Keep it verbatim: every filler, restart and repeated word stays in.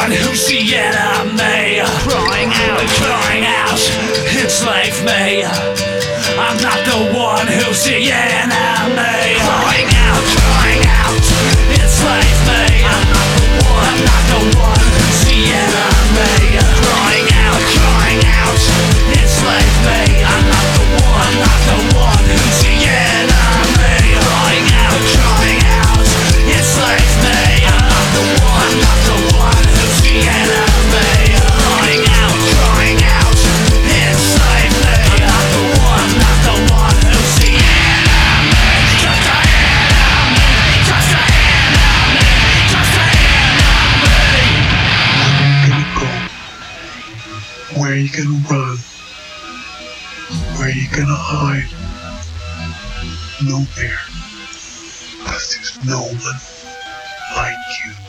one who's the enemy, crying out, crying out, enslave me. I'm not the one who's the enemy, crying out, crying out, enslave me. I'm not the one, I'm not the one who's the enemy, crying out, crying out, enslave me. I'm not the one, I'm not the one who's the enemy, crying out, crying out, enslave me. I'm not the one, I'm not the one who's the enemy, crying out, crying out, enslave me. I'm not the one, I'm not the one who's the enemy, just the enemy, just the enemy, just the enemy. Where you gonna go? Where you gonna run? Where you gonna hide? Nowhere. 'Cause there's no one like you.